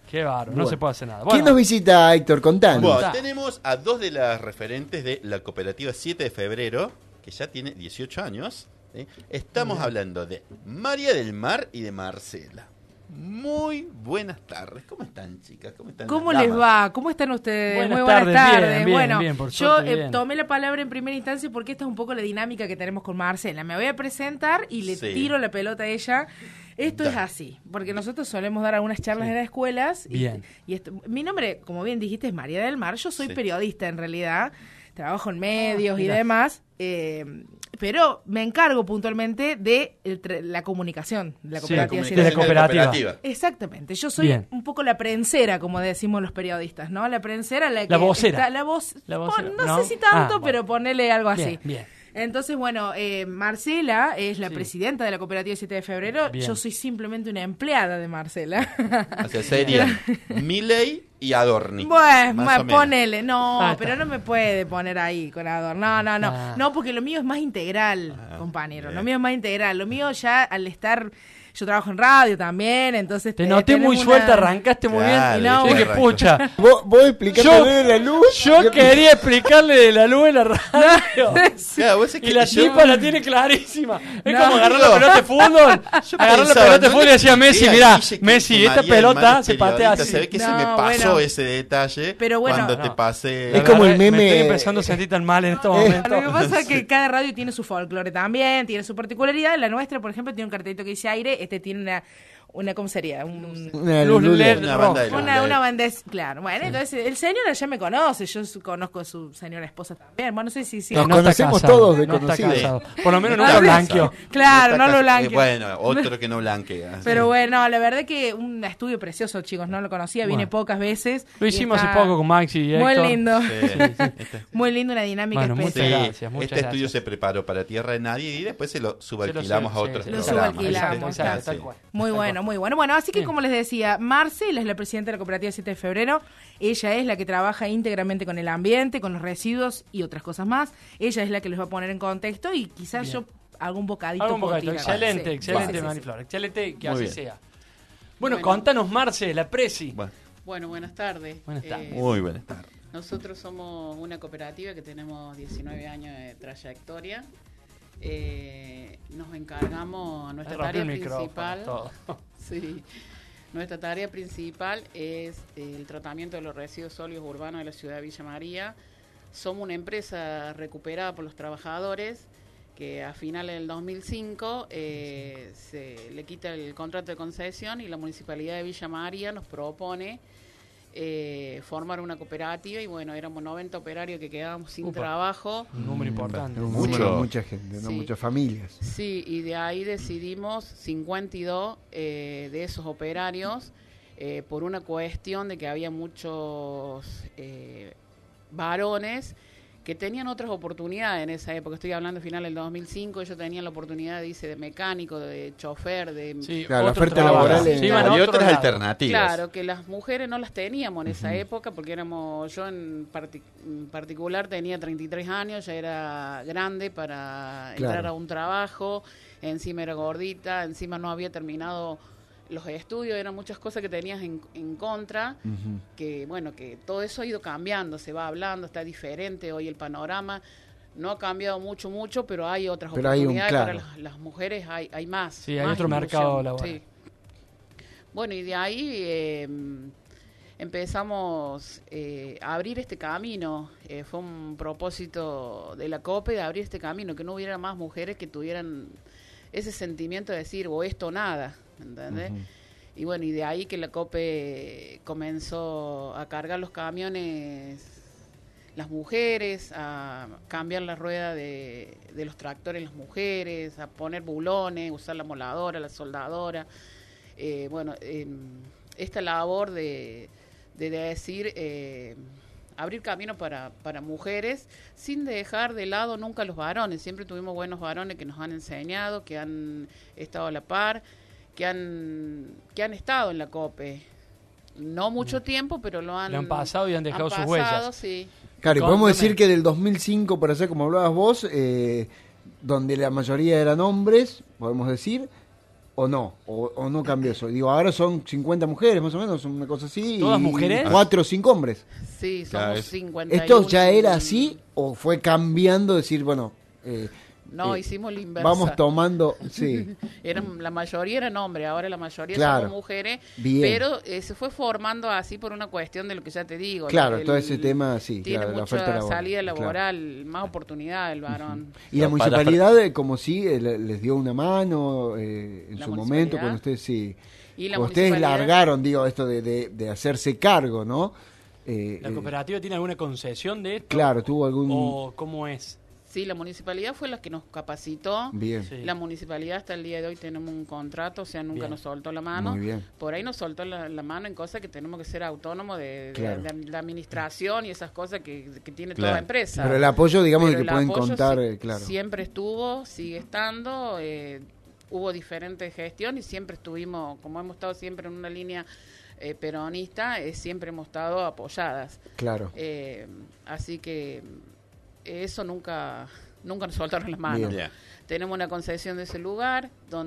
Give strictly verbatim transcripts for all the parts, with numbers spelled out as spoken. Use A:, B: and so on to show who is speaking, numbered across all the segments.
A: Qué bárbaro,
B: Bueno.
A: no se puede hacer nada.
B: ¿Quién
A: Bueno,
B: nos visita, Héctor? Contanos.
C: Bueno,
A: Está.
C: tenemos a dos de las referentes de la cooperativa siete de febrero, que ya tiene dieciocho años. ¿sí? Estamos hablando de María del Mar y de Marcela. Muy buenas tardes. ¿Cómo están, chicas? ¿Cómo están?
D: ¿Cómo
C: las
D: les
C: damas?
D: va? ¿Cómo están ustedes?
A: Buenas
D: Muy buenas
A: tardes,
D: tardes.
A: bien, bien,
D: bueno,
A: bien, por
D: yo
A: suerte,
D: eh,
A: bien.
D: tomé la palabra en primera instancia porque esta es un poco la dinámica que tenemos con Marcela. Me voy a presentar y le
C: Sí.
D: tiro la pelota a ella. Esto
C: Dale.
D: es así, porque nosotros solemos dar algunas charlas en las escuelas. Y,
A: Bien.
D: y esto, mi nombre, como bien dijiste, es María del Mar. Yo soy
C: Sí.
D: periodista en realidad. Trabajo en medios y
A: mirá.
D: demás. eh, pero me encargo puntualmente de el tra- la comunicación de la
A: Sí,
D: cooperativa.
A: de
D: Siete
A: la
D: de Febrero.
A: cooperativa.
D: Exactamente, yo soy
A: Bien.
D: un poco la prensera, como decimos los periodistas, ¿no? La prensera, la que
A: La vocera.
D: está- la voz,
A: La
D: pon-
A: vocera,
D: no,
A: ¿no?
D: sé si tanto,
A: Ah, bueno.
D: pero ponele algo así.
A: Bien, bien.
D: Entonces, bueno, eh, Marcela es la
A: Sí.
D: presidenta de la cooperativa siete de febrero.
A: Bien.
D: Yo soy simplemente una empleada de Marcela.
C: O sea, serían Milei y Adorni.
D: Bueno,
C: más
D: bueno,
C: o menos.
D: ponele, no,
A: Ah, está.
D: pero no me puede poner ahí con Adorno. No, no, no.
A: Ah.
D: No, porque lo mío es más integral,
C: Ah,
D: compañero.
C: bien.
D: Lo mío es más integral. Lo mío ya al estar. Yo trabajo en radio también, entonces.
A: Te
D: te-
A: noté muy
D: tenemos
A: suelta,
D: una-
A: arrancaste muy
C: Claro,
A: bien.
D: no,
A: Che, que
C: arrancó.
A: pucha.
B: ¿Vos, vos explicando
A: Yo-
B: de la luz?
A: Yo quería explicarle de la luz en la radio.
C: Claro, vos es
A: Y
C: que
A: la
C: yo-
A: tipa la tiene clarísima. Es
D: No.
A: como agarrar la
C: Digo,
A: pelota de fútbol. Agarrar la
C: Pensaba,
A: pelota de
C: ¿no?
A: fútbol y decía a Messi,
C: Mira,
A: mirá,
C: Guille, que-
A: Messi,
C: que
A: esta
C: María del Mar
A: pelota
C: es
A: se patea
C: periodista,
A: así.
C: Se ve que se
D: No,
C: me pasó
D: bueno.
C: ese detalle
D: Pero bueno.
C: cuando
A: No.
C: te pasé.
B: Es como el
A: Me
B: meme-
A: estoy empezando a sentir tan mal en estos momentos.
D: Lo que pasa es que cada radio tiene su folclore también, tiene su particularidad. La nuestra, por ejemplo, tiene un cartelito que dice aire, este tiene una, una ¿cómo sería? Un,
B: Una
A: Luz
B: luz
A: L E D
B: LED.
C: Una
A: roja.
C: banda de luz
D: una,
C: L E D.
D: una bandez, claro. Bueno, entonces el señor ya me conoce, yo su- conozco a su señora esposa también. Bueno, no sé si sí.
B: Nos
A: No está
B: conocemos
A: casado,
B: todos de
A: no está
B: conocidos.
A: casado. Por lo menos
C: No
A: nunca
C: está
A: blanqueó.
C: casado.
D: Claro,
C: está
D: no lo
C: casado.
D: blanqueo.
C: Eh, Bueno, otro que no blanquea.
D: Pero bueno, la verdad que un estudio precioso, chicos, no lo conocía, vine
A: Bueno.
D: pocas veces.
A: Lo
D: y
A: hicimos hace
D: está
A: poco con Maxi y
D: Muy
A: Héctor.
D: lindo,
C: Sí, este,
D: muy lindo, una dinámica
A: Bueno, muchas
C: sí,
D: especial.
A: gracias, muchas
C: este
A: gracias.
C: estudio se preparó para Tierra de Nadie y después se lo
A: Se
C: subalquilamos
A: lo
C: a
A: sub-
C: otros
A: sí,
D: Lo
C: programas.
D: subalquilamos,
C: ¿viste?
D: claro,
C: Sí.
A: tal cual.
D: Muy
A: Tal
D: bueno,
A: cual.
D: muy bueno. Bueno, así que
A: Bien.
D: como les decía, Marcela es la presidenta de la cooperativa siete de febrero. Ella es la que trabaja íntegramente con el ambiente, con los residuos y otras cosas más. Ella es la que les va a poner en contexto y quizás
A: Bien.
D: yo hago un bocadito.
A: Algo un
D: puedo
A: bocadito.
D: tirar.
A: Excelente,
D: Sí,
A: excelente,
D: sí, sí,
A: Mariflor.
D: sí.
A: Excelente que
C: Muy
A: así
C: bien.
A: sea. Bueno,
E: Bueno.
A: contanos, Marce, la Presi.
C: Bueno,
E: Bueno, buenas tardes.
A: Buenas tardes.
C: muy buenas tardes.
E: Nosotros somos una cooperativa que tenemos diecinueve años de trayectoria. Eh, nos encargamos, nuestra
A: Me rompió
E: tarea
A: el micrófono,
E: principal,
A: todo.
E: sí, nuestra tarea principal es el tratamiento de los residuos sólidos urbanos de la ciudad de Villa María. Somos una empresa recuperada por los trabajadores que a finales del dos mil cinco eh, se le quita el contrato de concesión y la Municipalidad de Villa María nos propone eh, formar una cooperativa y bueno, éramos noventa operarios que quedábamos sin
A: Upa.
E: trabajo.
A: Un número importante.
B: Un
C: Mucho.
B: número, mucha gente, ¿no?
E: Sí.
B: Muchas familias.
E: Sí, y de ahí decidimos cincuenta y dos eh, de esos operarios eh, por una cuestión de que había muchos eh, varones que tenían otras oportunidades en esa época. Estoy hablando final del dos mil cinco, ellos tenían la oportunidad, dice, de mecánico, de chofer, de...
A: Sí,
B: Claro, la
A: otro
B: oferta
A: trabajo.
B: laboral
A: Sí,
B: es-
A: iban a
C: Hay
A: otro
C: otras
A: lado.
C: alternativas.
E: Claro, que las mujeres no las teníamos en esa época porque éramos, yo en, parti- en particular tenía treinta y tres años, ya era grande para
B: Claro.
E: entrar a un trabajo, encima era gordita, encima no había terminado los estudios, eran muchas cosas que tenías en, en contra,
B: Ujú.
E: que bueno, que todo eso ha ido cambiando, se va hablando, está diferente hoy el panorama. No ha cambiado mucho, mucho, pero hay otras
B: Pero hay un
E: oportunidades
B: claro.
E: para las, las mujeres, hay, hay más.
A: Sí, hay
E: más
A: otro
E: inclusión,
A: mercado laboral.
E: sí. Bueno, y de ahí eh, empezamos eh, a abrir este camino. Eh, fue un propósito de la COPE de abrir este camino, que no hubiera más mujeres que tuvieran ese sentimiento de decir, o esto o nada, ¿entendés?
B: Ujú.
E: Y bueno, y de ahí que la COPE comenzó a cargar los camiones, las mujeres, a cambiar la rueda de, de los tractores las mujeres, a poner bulones, usar la moladora, la soldadora. Eh, bueno, eh, esta labor de, de decir, eh, abrir camino para, para mujeres, sin dejar de lado nunca a los varones. Siempre tuvimos buenos varones que nos han enseñado, que han estado a la par, que han, que han estado en la COPE. No mucho tiempo, pero lo han,
A: Lo han pasado y han dejado sus
E: pasado,
A: huellas.
E: Sí.
B: Claro, y
A: Con-
B: podemos
A: dame.
B: decir que del dos mil cinco, por allá, como hablabas vos, eh, donde la mayoría eran hombres, podemos decir, ¿O no? ¿O, o no cambió eso? Digo, ahora son cincuenta mujeres, más o menos, una cosa así.
A: ¿Todas
B: y
A: mujeres?
B: cuatro o cinco hombres.
E: Sí,
C: Claro,
E: somos
C: es-
E: cincuenta y uno.
B: ¿Esto ya era así o fue cambiando? Decir, bueno... Eh,
E: No,
B: eh,
E: hicimos la inversa.
B: vamos tomando... Sí,
E: Eran, la mayoría eran hombres, ahora la mayoría
B: Claro.
E: somos mujeres,
B: Bien.
E: pero eh, se fue formando así por una cuestión de lo que ya te digo.
B: Claro,
E: el-
B: todo ese tema, sí,
E: Tiene
B: claro, la
E: mucha
B: oferta laboral,
E: salida
B: claro.
E: laboral, más oportunidad el varón.
B: y la
C: No, para-
B: municipalidad, eh, como sí, eh, le- les dio una mano eh, en
E: La
B: su
E: municipalidad.
B: momento, cuando ustedes sí...
E: Y la
B: cuando ustedes
E: municipalidad-
B: largaron, digo, esto de, de, de hacerse cargo, ¿no? Eh,
A: ¿La
B: eh,
A: cooperativa tiene alguna concesión de esto?
B: Claro, tuvo algún...
A: ¿O cómo es?
E: Sí, la municipalidad fue la que nos capacitó.
B: Bien,
A: Sí.
E: La municipalidad hasta el día de hoy tenemos un contrato, o sea, nunca
A: Bien.
E: nos soltó la mano.
B: muy bien.
E: Por ahí nos soltó la, la mano en cosas que tenemos que ser autónomos de, de-
B: Claro.
E: de la administración y esas cosas que, que tiene
C: Claro.
E: toda empresa.
B: Pero el apoyo, digamos,
E: Pero
B: de que
E: el
B: pueden
E: apoyo
B: contar,
E: sí-
B: eh, claro.
E: siempre estuvo, sigue estando. eh, hubo diferentes gestiones y siempre estuvimos, como hemos estado siempre en una línea eh, peronista, eh, siempre hemos estado apoyadas.
B: Claro.
E: Eh, así que eh, eso nunca, nunca nos soltaron las manos.
B: Bien.
C: Ya.
E: Tenemos una concesión de ese lugar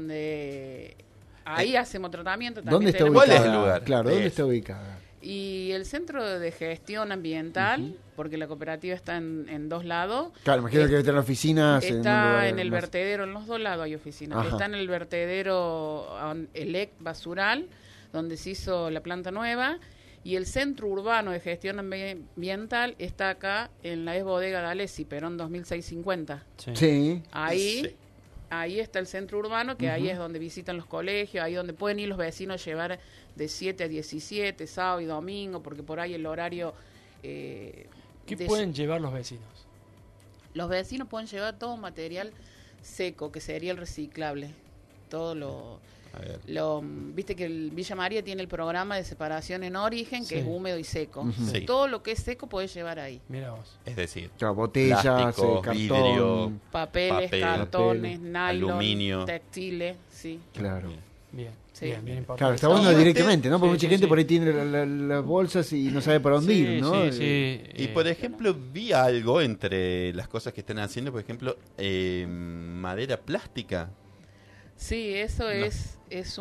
E: donde ahí hacemos tratamiento. también
B: ¿Dónde está
E: tenemos-
C: ¿Cuál es
B: ubicada?
C: el lugar?
B: Claro, ¿dónde
C: Es.
B: está ubicada?
E: Y el centro de gestión ambiental, porque la cooperativa está en, en dos lados.
B: Claro, imagino
E: Es-
B: que debe tener oficinas. en un
E: Está
B: lugar
E: en el
B: más-
E: vertedero, en los dos lados hay oficinas.
B: Ajá.
E: Está en el vertedero um, Elec Basural, donde se hizo la planta nueva. Y el centro urbano de gestión ambi- ambiental está acá en la ex bodega de Alessi, Perón dos mil seiscientos cincuenta.
B: Sí,
E: Ahí,
C: Sí.
E: ahí está el centro urbano, que ahí es donde visitan los colegios, ahí donde pueden ir los vecinos a llevar de siete a diecisiete, sábado y domingo, porque por ahí el horario... eh,
A: ¿Qué
E: de-
A: pueden llevar los vecinos?
E: Los vecinos pueden llevar todo material seco, que sería el reciclable. Todo lo...
C: A ver.
E: lo viste que el Villa María tiene el programa de separación en origen, que
A: Sí.
E: es húmedo y seco.
B: Ujú.
C: Sí.
E: Todo lo que es seco puedes llevar ahí.
A: Mira vos.
C: Es decir,
B: claro, botellas,
C: Plástico,
B: eh, cartón.
C: vidrio.
E: Papeles,
C: Papel,
E: cartones,
B: papel,
E: nylon,
C: aluminio.
E: textiles, sí.
B: Claro.
A: Bien,
E: Sí.
A: bien, bien importante.
B: Claro, está
E: No,
B: bueno
E: y
B: directamente, ¿no? Porque
A: Sí,
B: mucha
A: sí,
B: gente
A: sí.
B: por ahí tiene la- la- las bolsas y no sabe para dónde
A: Sí,
B: ir, ¿no?
A: sí, sí.
C: Y
A: eh,
C: por ejemplo, vi algo entre las cosas que están haciendo, por ejemplo, eh, madera plástica.
E: Sí, eso
C: No.
E: es es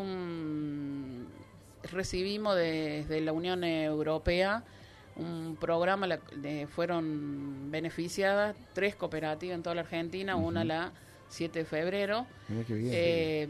E: un recibimos desde la Unión Europea un programa, la- de- fueron beneficiadas tres cooperativas en toda la Argentina, una la siete de febrero,
B: Mirá qué bien.
E: eh,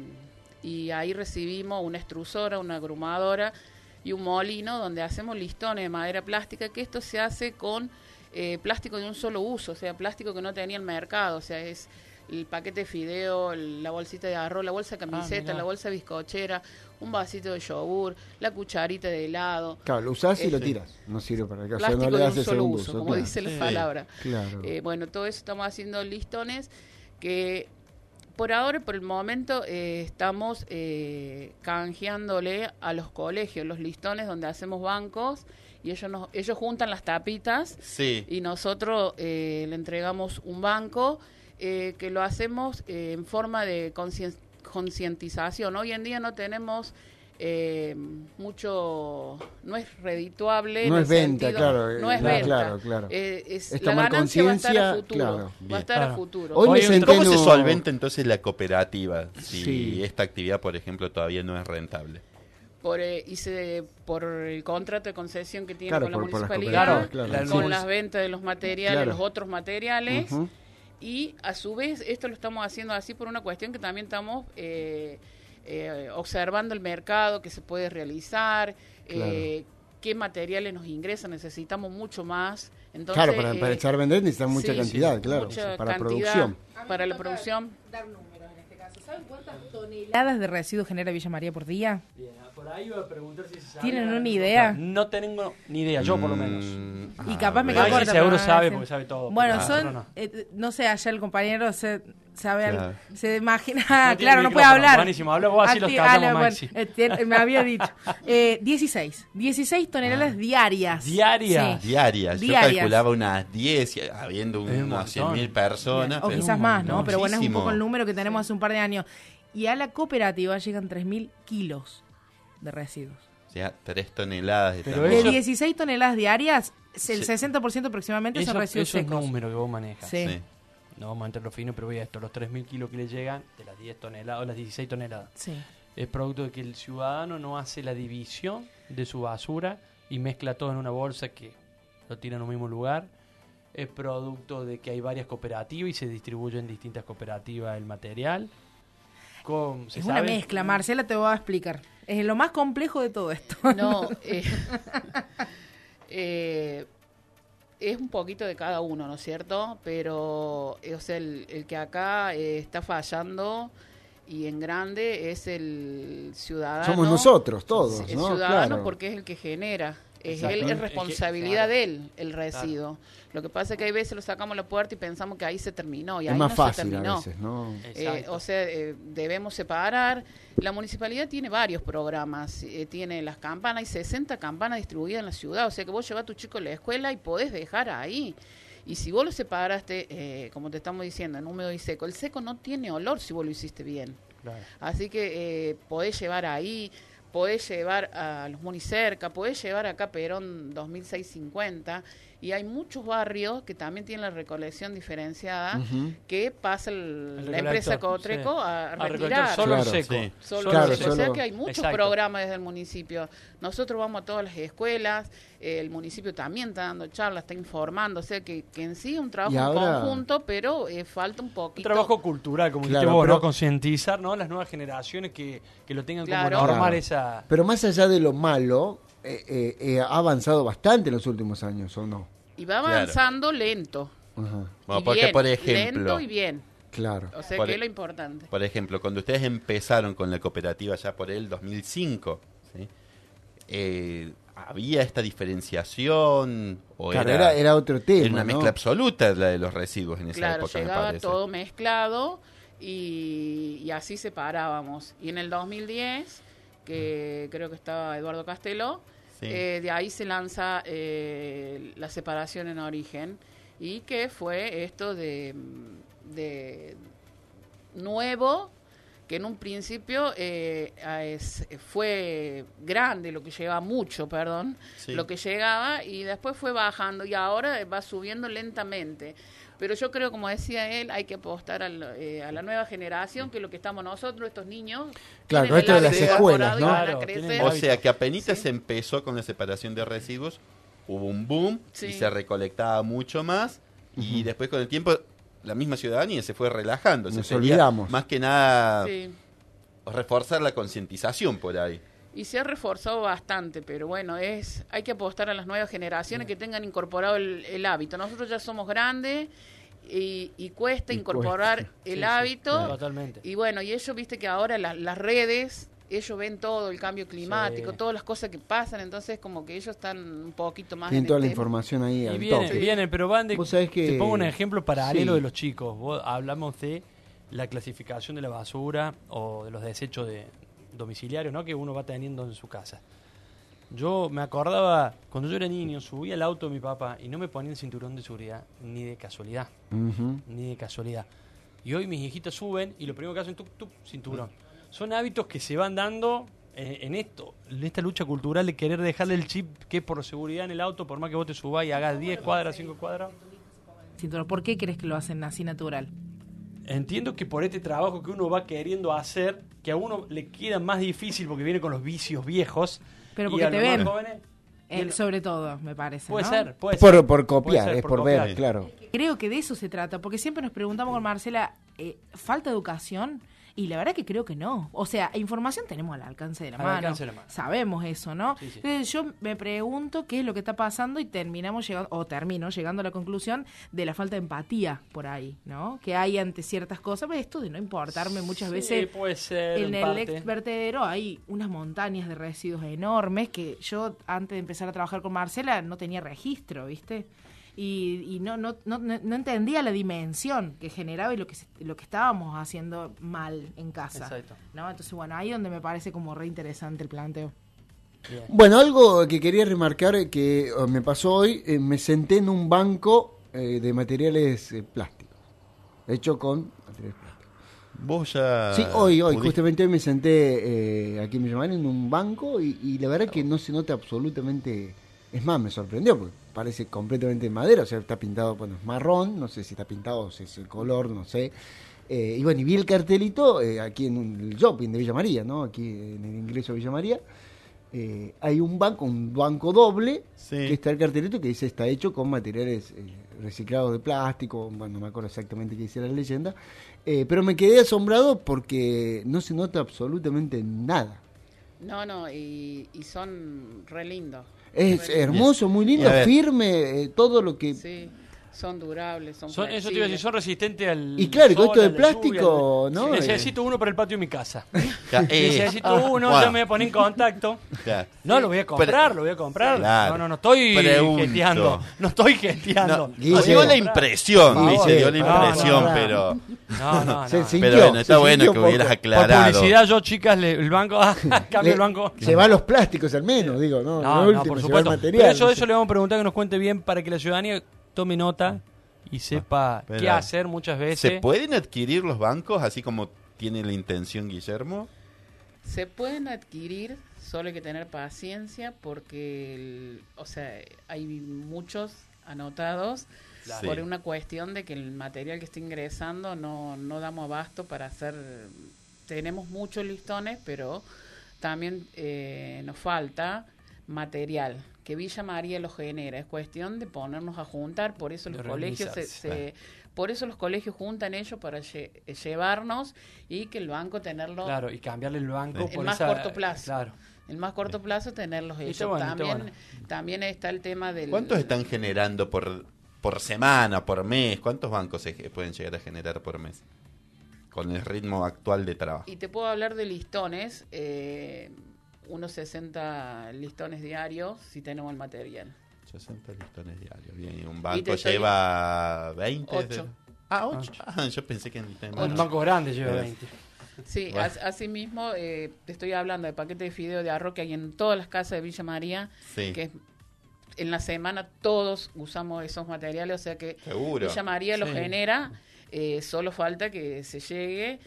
E: y ahí recibimos una extrusora, una agrumadora y un molino donde hacemos listones de madera plástica, que esto se hace con eh, plástico de un solo uso, o sea, plástico que no tenía el mercado, o sea, es el paquete de fideo, el- la bolsita de arroz, la bolsa de camiseta,
A: mirá.
E: la bolsa bizcochera, un vasito de yogur, la cucharita de helado,
B: Claro, lo usás y lo
E: este,
B: tiras. No sirve para acá. O sea,
E: plástico
B: no le
E: de un
B: haces
E: solo
B: segundo
E: uso,
B: uso.
E: como
B: claro.
E: dice la
A: Sí.
E: palabra.
B: Claro.
E: Eh, bueno, todo eso estamos haciendo listones que por ahora, por el momento, eh, estamos eh, canjeándole a los colegios los listones donde hacemos bancos y ellos nos, ellos juntan las tapitas
C: Sí.
E: y nosotros eh, le entregamos un banco eh, que lo hacemos eh, en forma de conscien- concientización. Hoy en día no tenemos eh, mucho, no es redituable. en
B: No
E: el
B: es venta,
E: sentido-
B: claro,
E: No es
B: eh,
E: venta.
B: claro, claro.
E: Eh, es,
B: Es
E: la
B: tomar
E: ganancia va a estar a
B: conciencia,
E: futuro.
B: claro.
E: Va
C: Bien.
E: a estar
A: Claro.
E: a futuro.
B: Hoy me
A: Hoy
B: senté
C: ¿Cómo
B: en
C: se
B: un-
C: solventa entonces la cooperativa si
B: Sí.
C: esta actividad, por ejemplo, todavía no es rentable?
E: por, eh, hice por el contrato de concesión que tiene
B: Claro,
E: con la
B: por- por las
E: municipalidad,
B: cooperativas, claro.
A: Claro.
E: con
A: Sí.
E: las ventas de los materiales,
B: Claro.
E: los otros materiales,
B: Ujú.
E: y a su vez esto lo estamos haciendo así por una cuestión que también estamos eh, eh, observando el mercado que se puede realizar, eh, qué materiales nos ingresan, necesitamos mucho más. Entonces,
B: Claro, para, para
E: eh,
B: echar a vender necesitan mucha
E: sí,
B: cantidad,
E: sí,
B: claro.
E: mucha
B: para
E: cantidad
B: producción.
E: para la producción.
D: Dar números en este caso. ¿Saben cuántas toneladas de residuos genera Villa María por día?
A: Bien, por ahí iba a preguntar si se sabe.
D: ¿Tienen una idea?
A: No tengo ni idea, yo por lo menos.
C: Mm,
D: Y
C: a
D: capaz me
C: ver.
D: quedo
A: Maxi
D: corta.
A: seguro
D: pero no
A: sabe
D: sé.
A: porque sabe todo.
D: Bueno,
A: pero
D: son,
A: nosotros no.
D: eh, no sé, allá el compañero se, sabe, al-
C: Claro.
D: se imagina,
A: No tiene
D: claro, no puede
A: micrófono.
D: hablar.
A: Buenísimo, habla vos así los
D: Acti-
A: callamos,
D: habla, bueno,
A: Maxi.
D: eh, tiene- me había dicho. Eh, dieciséis, dieciséis toneladas diarias.
A: ¿Diarias?
D: Sí.
C: Diarias. Yo
D: Diarias.
C: calculaba unas diez, y habiendo
A: Es un
C: unas cien
A: montón.
C: mil personas.
D: O
C: pero-
D: quizás más, ¿no?
A: montón.
D: Pero bueno, es un
C: Muchísimo.
D: poco el número que tenemos hace un par de años. Y a la cooperativa llegan tres mil kilos de residuos.
C: O sea, tres toneladas de
A: Pero
C: tamaño.
D: De
A: Eso-
D: dieciséis toneladas diarias, el
C: Sí.
D: sesenta por ciento aproximadamente
A: Eso,
D: son residuos
A: esos
D: secos.
A: números que vos manejas.
D: Sí.
C: Sí.
A: no vamos a entrar en lo fino, pero voy a esto, los tres mil kilos que le llegan de las diez toneladas o las dieciséis toneladas.
D: Sí.
A: Es producto de que el ciudadano no hace la división de su basura y mezcla todo en una bolsa que lo tira en un mismo lugar. Es producto de que hay varias cooperativas y se distribuye en distintas cooperativas el material. Con, ¿se
D: Es
A: sabe?
D: una mezcla, Marcela, te voy a explicar. Es lo más complejo de todo esto.
E: No, eh, eh, es un poquito de cada uno, ¿no es cierto? Pero, eh, o sea, el, el que acá eh, está fallando y en grande es el ciudadano.
B: Somos nosotros todos,
E: El
B: ¿no?
E: ciudadano
B: Claro.
E: porque es el que genera. Es
A: Exacto.
E: él, es
A: Es que-
E: responsabilidad
A: claro.
E: de él el residuo. Lo que pasa es que hay veces lo sacamos a la puerta y pensamos que ahí se terminó. Y
B: Es
E: ahí
B: más
E: no
B: fácil
E: se
B: a
E: terminó.
B: veces, ¿no?
E: Eh,
A: Exacto.
E: o sea, eh, debemos separar. La municipalidad tiene varios programas. Eh, tiene las campanas, hay sesenta campanas distribuidas en la ciudad. O sea que vos llevas a tu chico a la escuela y podés dejar ahí. Y si vos lo separaste, eh, como te estamos diciendo, en húmedo y seco, el seco no tiene olor si vos lo hiciste bien.
A: Claro.
E: Así que eh, podés llevar ahí, podés llevar a los Municerca, podés llevar acá a Perón dos mil seiscientos cincuenta, y hay muchos barrios que también tienen la recolección diferenciada,
B: Ujú.
E: que pasa el-
A: El
E: la empresa
A: recolector,
E: Cotreco
A: sí.
E: a
A: A recolectar
E: retirar.
A: solo
B: Claro.
A: seco.
C: Sí.
E: Solo
B: Claro,
E: eso. O sea
B: solo-
E: que hay muchos
A: Exacto.
E: programas desde el municipio. Nosotros vamos a todas las escuelas, eh, el municipio también está dando charlas, está informando, o sea que, que en sí es un trabajo
B: Y
E: en
B: ahora-
E: conjunto, pero eh, falta un
A: Un
E: poquito.
A: trabajo cultural, como
B: Claro,
A: dijiste vos,
B: pero-
A: ¿no? Concientizar, ¿no? Las nuevas generaciones que, que lo tengan
E: Claro.
A: como normal
B: Claro.
A: esa...
B: Pero más allá de lo malo, eh, eh, eh, ha avanzado bastante en los últimos años, ¿o no?
E: Y va
C: Claro.
E: avanzando lento.
B: Ajá,
C: Bueno,
E: y
C: porque,
E: bien,
C: por ejemplo,
E: lento y bien.
B: claro.
E: O sea
C: Por
E: que
C: e-
E: es lo importante.
C: por ejemplo, cuando ustedes empezaron con la cooperativa ya por el dos mil cinco, ¿sí? Eh, ¿había esta diferenciación? ¿O
B: Claro,
C: era,
B: era, era otro tema,
C: era una
B: ¿no?
C: mezcla absoluta la de los residuos en esa
E: Claro,
C: época, me
E: llegaba
C: parece?
E: todo mezclado y, y así separábamos. Y en el dos mil diez, que creo que estaba Eduardo Castelo,
C: Sí.
E: eh, de ahí se lanza eh, la separación en origen, y que fue esto de, de nuevo, que en un principio eh, a- es- fue grande, lo que llegaba mucho, perdón,
C: Sí.
E: lo que llegaba, y después fue bajando y ahora va subiendo lentamente. Pero yo creo, como decía él, hay que apostar al- eh, a la nueva generación, que es lo que estamos nosotros, estos niños.
B: Claro,
E: tienen
B: esto de
E: el
B: las
E: hábito
B: escuelas,
E: incorporado y
B: ¿no?
E: van a
A: Claro,
E: crecer.
A: tienen
C: O sea que apenas
E: Sí.
C: se empezó con la separación de residuos, hubo un boom
E: Sí.
C: y se recolectaba mucho más, y después con el tiempo la misma ciudadanía se fue relajando. O sea,
B: Nos
C: sería
B: olvidamos.
C: más que nada
E: Sí.
C: reforzar la concientización por ahí.
E: Y se ha reforzado bastante, pero bueno, es hay que apostar a las nuevas generaciones que tengan incorporado el, el hábito. Nosotros ya somos grandes y, y cuesta
B: Y
E: incorporar
B: cuesta.
E: el
A: Sí, sí,
E: hábito.
A: claro. Totalmente.
E: Y bueno, y ellos, viste que ahora la- las redes, ellos ven todo, el cambio climático,
A: Sí.
E: todas las cosas que pasan, entonces como que ellos están un poquito más
B: Tienen
E: en
B: toda
E: el
B: la
E: tema.
B: información ahí
A: Y
B: al
A: vienen,
B: tope.
A: vienen, pero van de...
B: Vos sabés que-
A: Te pongo un ejemplo paralelo
B: Sí.
A: de los chicos. Vos hablamos de la clasificación de la basura o de los desechos de domiciliarios, ¿no? Que uno va teniendo en su casa. Yo me acordaba, cuando yo era niño, subía al auto de mi papá y no me ponía el cinturón de seguridad, ni de casualidad,
B: Ujú.
A: ni de casualidad. Y hoy mis hijitas suben y lo primero que hacen, tuc, tuc, cinturón. Son hábitos que se van dando eh, en esto, en esta lucha cultural de querer dejarle el chip que es por seguridad en el auto, por más que vos te subás y hagas diez cuadras, cinco cuadras.
D: Cinturón, ¿por qué crees que lo hacen así natural?
A: Entiendo que por este trabajo que uno va queriendo hacer, que a uno le queda más difícil porque viene con los vicios viejos.
D: Pero
A: y
D: porque
A: a
D: te
A: los más
D: ven.
A: jóvenes, y
D: Eh,
A: el-
D: sobre todo, me parece.
A: puede
D: ¿no?
A: ser, puede
B: Por,
A: ser.
B: por
A: Puede
B: copiar,
A: ser
B: es por
A: copiar.
B: ver, claro.
D: Creo que de eso se trata, porque siempre nos preguntamos con Marcela, eh, ¿falta educación? Y la verdad que creo que no. O sea, información tenemos al alcance de la
A: Al
D: mano.
A: alcance de la mano.
D: Sabemos eso, ¿no?
A: Sí, sí.
D: Entonces yo me pregunto qué es lo que está pasando y terminamos llegando, o termino llegando a la conclusión de la falta de empatía por ahí, ¿no? Que hay ante ciertas cosas, pero esto de no importarme muchas
A: Sí,
D: veces.
A: puede ser,
D: En
A: en
D: el
A: parte.
D: ex vertedero hay unas montañas de residuos enormes que yo antes de empezar a trabajar con Marcela no tenía registro, ¿viste? Y, y no, no, no, no entendía la dimensión que generaba y lo que se- lo que estábamos haciendo mal en casa.
A: Exacto.
D: ¿No? Entonces, bueno, ahí donde me parece como re interesante el planteo.
A: Bien.
B: Bueno, algo que quería remarcar eh, que eh, me pasó hoy, eh, me senté en un banco eh, de materiales eh, plásticos, hecho con materiales plásticos.
C: Vos ya...
B: Sí, hoy, hoy,
C: pudiste-
B: justamente hoy me senté eh, aquí en Miramar en un banco y, y la verdad que no se nota absolutamente, es más, me sorprendió, porque parece completamente madera, o sea, está pintado, bueno, es marrón, no sé si está pintado o si es el color, no sé. Eh, y bueno, y vi el cartelito eh, aquí en un, el shopping de Villa María, ¿no? Aquí en el ingreso de Villa María. Eh, hay un banco, un banco doble,
C: Sí.
B: que está el cartelito que dice está hecho con materiales eh, reciclados de plástico, bueno, no me acuerdo exactamente qué dice la leyenda, eh, pero me quedé asombrado porque no se nota absolutamente nada.
E: No, no, y, y son re lindos.
B: Es
E: Re
B: hermoso, muy lindo,
C: Y a ver.
B: firme, eh, todo lo que...
E: Sí, son durables, son,
A: Son, eso te iba a decir,
E: flexibles.
A: son resistentes al
B: Y claro, con
A: sol,
B: esto de
A: a la
B: plástico,
A: lluvia.
B: ¿no?
A: Necesito uno para el patio de mi casa.
C: Ya, eh,
A: Necesito uno,
C: bueno.
A: yo me voy a poner en contacto.
C: ya.
A: No, lo voy a comprar,
C: Pero-
A: lo voy a comprar.
C: Claro.
A: No, no, no estoy
C: Pregunto.
A: geteando. No estoy geteando.
C: No,
B: Guille.
C: nos dio la impresión,
B: Por
C: dice,
B: favor.
C: dio la
A: No,
C: impresión,
B: no, no.
C: pero...
A: No, no, no.
B: Se sintió,
C: Pero bueno, está
B: se
C: bueno
B: sintió
C: que
B: un
C: hubieras
B: poco.
A: Por
C: aclarado.
A: publicidad, yo, chicas, le- el banco, ah, cambio
B: Le-
A: el banco.
B: Lleva los plásticos al menos, digo, ¿no?
A: No,
B: Lo
A: no,
B: último,
A: por
B: lleva el
A: supuesto.
B: material,
A: Pero eso,
B: no sé.
A: eso le vamos a preguntar que nos cuente bien para que la ciudadanía tome nota y sepa
C: Pero-
A: qué hacer muchas veces.
C: ¿Se pueden adquirir los bancos así como tiene la intención Guillermo?
E: Se pueden adquirir, solo hay que tener paciencia porque, el- o sea, hay muchos anotados
C: Claro.
E: por
C: Sí.
E: una cuestión de que el material que está ingresando no, no damos abasto para hacer. Tenemos muchos listones, pero también eh, nos falta material que Villa María lo genera. Es cuestión de ponernos a juntar, por eso
A: De
E: los colegios se,
A: organizarse.
E: se- por eso los colegios juntan ellos para lle- llevarnos y que el banco tenerlo
A: Claro, y cambiarle el banco
E: En
A: por
E: más
A: esa-
E: corto plazo.
A: Claro.
E: el más corto plazo tenerlos
A: Y
E: ellos.
A: está bueno, está
E: también,
A: bueno.
E: también está el tema del
C: ¿Cuántos están generando por, por semana, por mes? ¿Cuántos bancos se pueden llegar a generar por mes? Con el ritmo actual de trabajo.
E: Y te puedo hablar de listones, eh, unos sesenta listones diarios si tenemos el material.
C: sesenta listones diarios. Bien, y un banco
E: te estoy-
C: lleva veinte.
E: Ocho.
C: de- Ah, ocho. Ah, yo pensé que en listones
A: Un
C: más.
A: banco grande lleva
C: Pero-
A: veinte.
E: Sí,
C: Bueno.
E: as- asimismo, eh, te estoy hablando de paquete de fideo de arroz que hay en todas las casas de Villa María,
C: Sí,
E: que es- en la semana todos usamos esos materiales, o sea que
C: seguro.
E: Villa María lo
A: Sí.
E: genera, eh, solo falta que se llegue,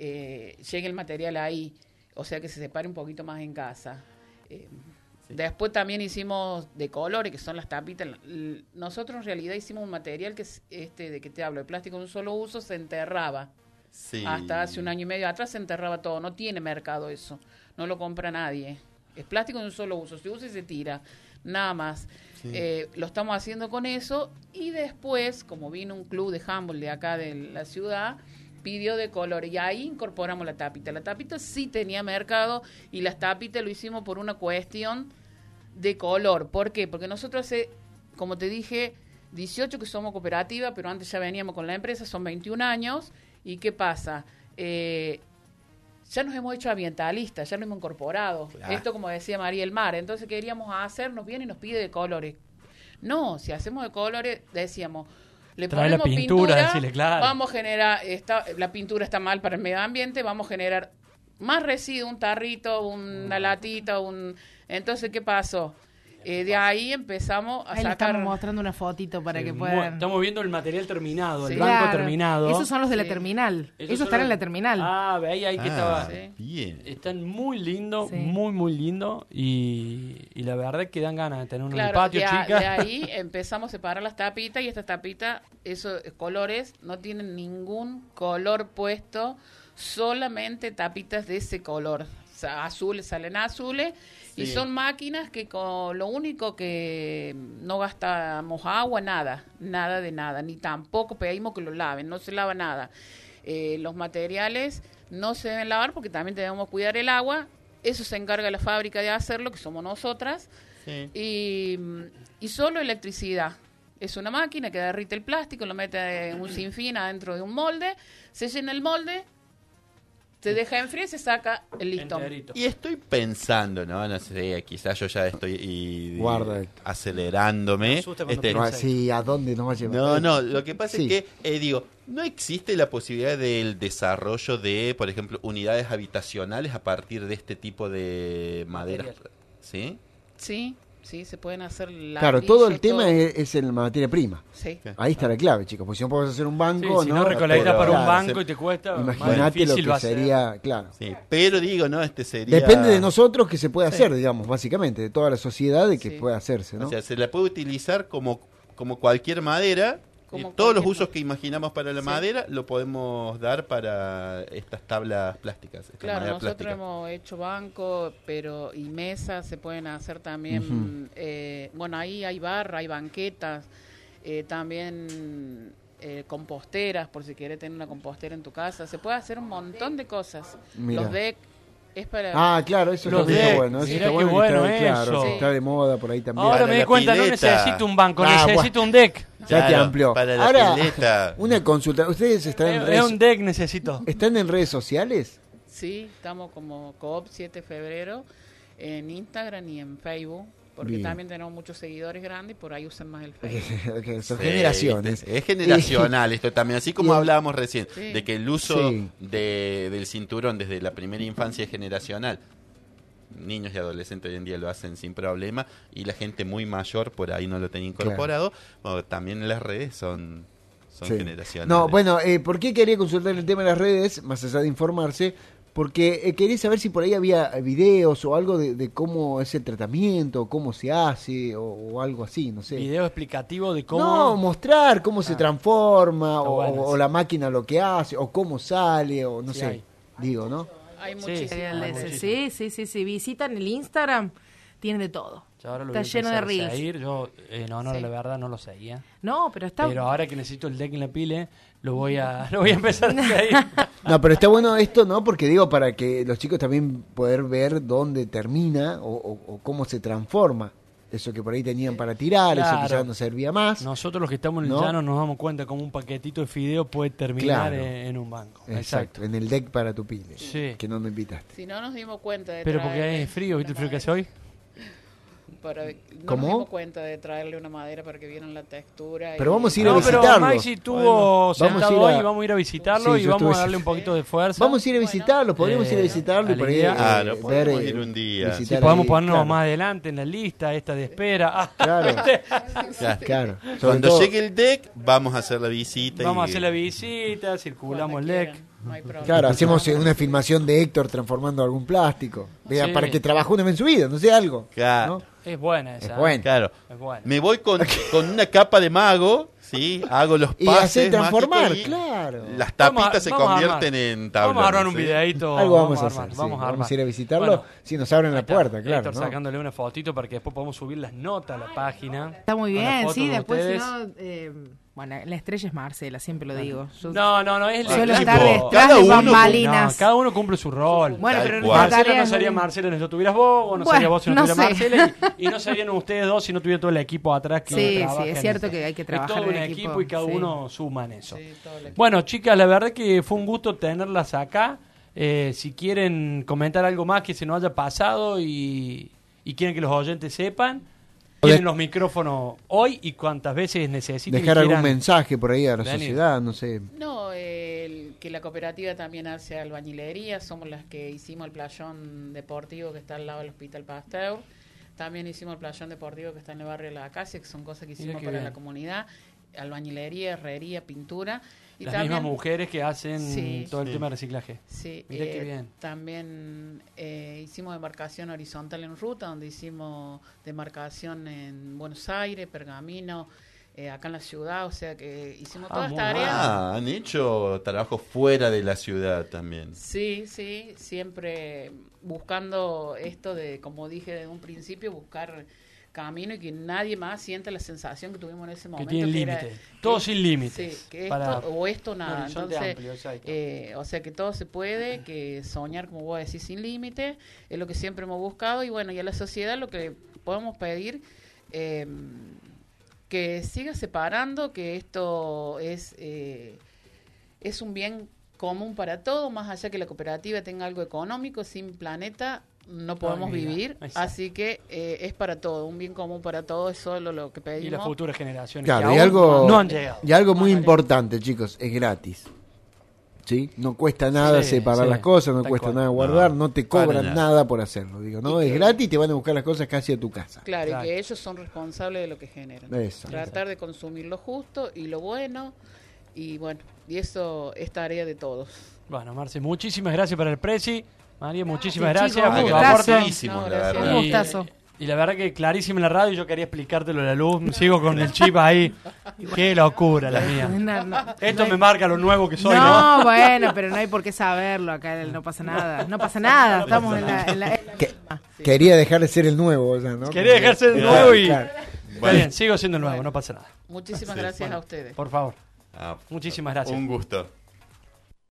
E: eh, llegue el material ahí, o sea que se separe un poquito más en casa. Eh,
C: Sí.
E: Después también hicimos de colores, que son las tapitas. L- Nosotros en realidad hicimos un material que es este de que te hablo, de plástico de un solo uso, se enterraba.
C: Sí.
E: Hasta hace un año y medio atrás se enterraba todo, no tiene mercado eso, no lo compra nadie. Es plástico de un solo uso, se usa y se tira, nada más.
C: Sí.
E: Eh, lo estamos haciendo con eso y después, como vino un club de handball de acá de la ciudad, pidió de color y ahí incorporamos la tapita. La tapita sí tenía mercado y las tapitas lo hicimos por una cuestión de color. ¿Por qué? Porque nosotros hace, como te dije, dieciocho que somos cooperativa, pero antes ya veníamos con la empresa, son veintiún años. ¿Y qué pasa? Eh, ya nos hemos hecho ambientalistas, ya nos hemos incorporado.
C: Claro.
E: Esto, como decía María el Mar. Entonces queríamos hacernos bien y nos pide de colores. No, si hacemos de colores, decíamos, le
A: Trae la
E: ponemos
A: pintura,
E: pintura,
A: decirle, claro.
E: vamos a generar, está, la pintura está mal para el medio ambiente, vamos a generar más residuo, un tarrito, una latita, un... Entonces, ¿qué pasó? Eh, de ahí empezamos a
D: Ahí le
E: sacar...
D: estamos mostrando una fotito para
A: Sí,
D: que
A: mu-
D: puedan...
A: Estamos viendo el material terminado,
E: Sí.
A: el banco
D: Claro.
A: terminado.
D: Esos son los de la
E: Sí.
D: terminal. Esos,
A: son
D: están
A: los-
D: en la terminal.
A: Ah, ve ahí, ahí que
C: Ah,
A: estaba.
E: Sí.
C: bien.
A: Están muy lindos,
D: Sí.
A: muy, muy lindos. Y, y la verdad que dan ganas de tener uno en el
E: Claro,
A: patio,
E: de, a-
A: chicas.
E: de ahí empezamos a separar las tapitas y estas tapitas, esos colores, no tienen ningún color puesto, solamente tapitas de ese color. O sea, azules, salen azules. Y
C: Sí.
E: son máquinas que con lo único que no gastamos agua, nada, nada de nada, ni tampoco pedimos que lo laven, no se lava nada. Eh, los materiales no se deben lavar porque también debemos cuidar el agua, eso se encarga la fábrica de hacerlo, que somos nosotras,
C: Sí.
E: y, y solo electricidad. Es una máquina que derrite el plástico, lo mete en un sinfín adentro de un molde, se llena el molde, se deja enfriar y se saca el listón.
A: Enterito.
C: Y estoy pensando, ¿no? No sé, quizás yo ya estoy y-
B: Guarda esto.
C: acelerándome.
A: Me asusta cuando
C: Este,
B: No,
A: piensa
B: sí, ¿a dónde nos va a llevar?
C: no, no, lo que pasa
B: Sí.
C: es que, eh, digo, no existe la posibilidad del desarrollo de, por ejemplo, unidades habitacionales a partir de este tipo de madera.
A: Material.
C: ¿Sí?
E: Sí, Sí, se pueden hacer ladrillos.
B: Claro, todo el
E: todo.
B: tema es, es en la materia prima.
E: Sí.
B: Ahí está la clave, chicos, porque si no podemos hacer un banco,
A: Sí, si
B: ¿no?
A: no recolectas
C: Pero-
A: para un
B: Claro,
A: banco
C: se-
A: y te cuesta, más
B: Imagínate lo
A: difícil
B: que
A: va a ser.
B: sería, claro.
C: Sí, pero digo, ¿no? Este sería...
B: Depende de nosotros que se puede hacer, digamos, básicamente, de toda la sociedad de que
E: Sí.
B: pueda hacerse, ¿no?
C: O sea, se la puede utilizar como, como cualquier madera.
E: Como
C: y todos los
E: cualquier
C: usos
E: ma-
C: que imaginamos para la
E: Sí.
C: madera lo podemos dar para estas tablas plásticas. esta
E: Claro,
C: madera
E: nosotros
C: plástica.
E: hemos hecho banco, pero y mesas se pueden hacer también. eh, bueno, ahí hay barra, hay banquetas, eh, también eh, composteras, por si quieres tener una compostera en tu casa. Se puede hacer un montón de cosas.
B: Mira.
E: Los decks es para...
B: Ah, claro, eso
A: Los
B: también está
A: decks,
B: bueno. Eso
A: mirá
B: está
A: qué
B: bueno, y
A: bueno
B: está, claro,
A: eso.
B: sí, está de moda por ahí también.
A: Ahora
C: Para
A: me di
C: la
A: cuenta, no
C: pileta.
A: necesito un banco,
B: Ah,
A: necesito un deck.
B: Ya te
C: Claro,
B: amplió.
C: para la
B: Ahora,
C: pileta.
B: una consulta. ¿Ustedes están en,
A: Es, es
B: redes,
A: un deck necesito.
B: están en redes sociales?
E: Sí, estamos como Coop siete de febrero en Instagram y en Facebook, porque
B: Bien.
E: también tenemos muchos seguidores grandes y por ahí usan más el Facebook.
B: Que son
C: Sí,
B: generaciones.
C: Es generacional esto también, así como
B: Y el-
C: hablábamos recién,
E: Sí.
C: de que el uso
B: Sí.
C: de, del cinturón desde la primera infancia es generacional. Niños y adolescentes hoy en día lo hacen sin problema y la gente muy mayor por ahí no lo tenía incorporado. Bueno, también las redes son, son
B: Sí.
C: generacionales.
B: No, bueno, eh, ¿por qué quería consultar el tema de las redes, más allá de informarse? Porque eh, quería saber si por ahí había videos o algo de, de cómo es el tratamiento, cómo se hace, o, o algo así, no sé.
A: Video explicativo de cómo...
B: No, mostrar cómo se
A: Ah.
B: transforma,
A: Está
B: o,
A: bueno,
B: o
A: sí.
B: la máquina lo que hace, o cómo sale, o no
A: Sí
B: sé,
A: hay.
B: digo, ¿no?
E: Hay
A: Sí,
E: muchísimos.
A: sí,
D: El de ese,
A: muchísimo.
D: sí, sí, sí, sí. Visitan el Instagram, tiene de todo.
A: Yo ahora lo
D: Está
A: voy a
D: lleno de
A: empezar a
D: reels.
A: seguir. Yo, en honor
E: Sí.
A: a la verdad, no lo seguía.
D: No, pero está...
A: Pero ahora que necesito el deck en la pile, lo voy a, lo voy a empezar a seguir.
B: No, pero está bueno esto, ¿no? Porque digo, para que los chicos también poder ver dónde termina o, o- o cómo se transforma. Eso que por ahí tenían para tirar, eso
A: Claro.
B: que ya no servía más.
A: Nosotros los que estamos en el
B: ¿No?
A: llano nos damos cuenta como un paquetito de fideo puede terminar
B: Claro.
A: en, en un banco.
B: Exacto, en el deck para tu pile.
A: Sí.
B: Que no me invitaste.
E: Si no nos dimos cuenta de
A: Pero
E: traerle-
A: porque es frío, ¿viste el frío que hace hoy?
E: para- no
B: ¿Cómo?
E: nos dimos cuenta de traerle una madera para que vieran la textura.
B: Pero
E: y-
B: vamos a ir a
A: No, pero
B: visitarlo.
A: Maxi estuvo
B: Vamos a
A: sentado
B: ir a-
A: hoy, vamos a ir a visitarlo
B: Sí,
A: y
B: yo
A: vamos a
B: estuve-
A: darle un poquito de fuerza.
B: Vamos a ir a
E: Bueno.
B: visitarlo, podríamos
A: Eh,
B: ir a visitarlo y por ahí
A: Alegría.
B: eh,
C: Claro,
B: ver,
C: podemos
B: eh,
C: ir un día.
A: Si
B: visitar
A: podemos
B: ahí,
A: ponernos
B: claro.
A: más adelante en la lista, esta de espera. Ah,
B: Claro,
C: Ya.
B: claro. Sobre
C: Cuando
B: todo-
C: llegue el deck, vamos a hacer la visita.
A: vamos a
C: y-
A: hacer la visita, circulamos
E: cuando
A: el deck.
E: quieran, no hay problema.
B: Claro, hacemos eh, una filmación de Héctor transformando algún plástico. Vea,
A: Sí.
B: para que trabajó una vez en su vida, no sé, algo.
C: Claro.
B: ¿no?
A: Es buena esa.
B: Es buena.
C: Claro.
A: Es buena.
C: Me voy con, con una capa de mago, ¿sí? Hago los
B: Y
C: pases
B: hacer transformar,
C: mágicos y
B: claro.
C: Las
A: Vamos a-
C: tapitas se
A: vamos a
C: convierten
A: armar.
C: en tablones.
A: Vamos a armar un
C: ¿sí?
A: videito.
B: Algo vamos a
A: armar,
B: hacer, sí,
A: Vamos a armar.
B: vamos a ir a visitarlo.
A: Bueno,
B: Si nos abren la
A: ahí está,
B: puerta, claro.
A: Héctor
B: ¿no?
A: sacándole una fotito para que después podamos subir las notas a la página.
D: Está muy
A: con las
D: bien,
A: fotos
D: sí,
A: de
D: después si
A: ustedes.
D: no... eh, bueno, la estrella es Marcela, siempre lo digo. Yo
A: No, no, no, es el
D: suelo
A: equipo.
D: estar detrás
C: Cada
D: de
C: uno-
D: bambalinas.
A: No, cada uno cumple su rol.
D: Bueno,
C: Tal
D: pero
C: cual.
D: nuestra
A: Marcela
D: tarea
A: no
D: es
A: sería
D: muy-
A: Marcela si no tuvieras vos, o no
D: Bueno,
A: sería vos si no,
D: no
A: tuviera
D: sé.
A: Marcela, y, y no serían ustedes dos si no tuviera todo el equipo atrás que
D: Sí,
A: trabaja
D: sí, es
A: en
D: cierto
A: eso.
D: que hay que
A: Es
D: trabajar
A: todo un
D: en
A: equipo,
D: equipo,
A: y cada
D: sí.
A: uno suma en eso.
E: Sí, todo el equipo.
A: Bueno, chicas, la verdad que fue un gusto tenerlas acá. Eh, si quieren comentar algo más que se nos haya pasado y, y quieren que los oyentes sepan, tienen los micrófonos hoy y cuantas veces necesiten. y
B: Dejar algún
A: quieran.
B: mensaje por ahí a la
A: venir.
B: sociedad, no sé.
E: No, el- que la cooperativa también hace albañilería, somos las que hicimos el playón deportivo que está al lado del Hospital Pasteur, también hicimos el playón deportivo que está en el barrio de la Acacia, que son cosas que
A: Mira
E: hicimos
A: qué
E: para
A: bien.
E: la comunidad, albañilería, herrería, pintura. Y
A: Las
E: también,
A: mismas mujeres que hacen
E: Sí.
A: todo el
C: Sí.
A: tema de reciclaje.
E: Sí,
A: Mira qué
E: eh,
A: bien.
E: también eh, hicimos demarcación horizontal en ruta, donde hicimos demarcación en Buenos Aires, Pergamino, eh, acá en la ciudad, o sea que hicimos
A: Ah,
E: toda
A: muy
E: esta
A: bien.
E: área.
C: Ah, han hecho trabajo fuera de la ciudad también.
E: Sí, sí, siempre buscando esto de, como dije desde un principio, buscar camino y que nadie más sienta la sensación que tuvimos en ese
A: Que
E: momento.
A: tienen
E: era-
A: límites. Todo
E: que-
A: sin límites.
E: Sí, que esto
A: Para
E: o esto
A: un
E: nada.
A: horizonte
E: Entonces,
A: amplio, exacto.
E: eh, o sea que todo se puede, que soñar, como vos decís, sin límites, es lo que siempre hemos buscado. Y bueno, y a la sociedad lo que podemos pedir, eh, que siga separando, que esto es, eh, es un bien común para todos, más allá que la cooperativa tenga algo económico, sin planeta no podemos
A: vida.
E: vivir,
A: Exacto.
E: así que eh, es para todo, un bien común para todos, es solo lo que
A: Y
E: pedimos.
A: las futuras generaciones
B: Claro,
A: que
B: y
A: aún
B: algo,
A: no han llegado.
B: y algo muy
E: Vale.
B: importante, chicos, es gratis. ¿sí? No cuesta nada
A: Sí,
B: separar
A: sí,
B: las cosas, no
A: tal
B: cuesta
A: cual.
B: nada guardar,
C: No,
B: no, te
C: para
B: cobran
C: nada.
B: nada por hacerlo, digo, ¿no?
E: Y
B: Es
E: que-
B: gratis y te van a buscar las cosas casi a tu casa.
E: Claro,
A: Claro.
E: y que ellos son responsables de lo que generan.
B: Eso.
E: Tratar de consumir lo justo y lo bueno, y bueno, y eso es tarea de todos.
A: Bueno, Marce, muchísimas gracias por el preci. María, muchísimas
D: chicos,
A: gracias por
D: un
A: tu
D: gustazo.
A: aporte.
C: Agradecidísimos,
E: No,
C: la
E: gracias.
C: verdad.
D: Un
A: Y,
D: gustazo.
A: y la verdad que clarísimo en la radio, yo quería explicártelo a la luz, sigo con el chip ahí. Qué locura la mía.
D: No, no.
A: Esto me marca lo nuevo que soy, ¿no?
D: No, bueno, pero no hay por qué saberlo. Acá no pasa nada. No pasa nada. Estamos en la. En la- en la-
B: Que- Quería dejar de ser el nuevo, o sea, ¿no?
A: Quería
B: Como-
A: dejarse el
B: Claro,
A: nuevo y...
B: claro.
A: Está bien, sigo siendo el nuevo, no pasa nada.
E: Muchísimas
C: Sí,
E: gracias
C: bueno.
E: a ustedes.
A: Por favor,
C: Ah,
A: muchísimas gracias.
C: Un gusto.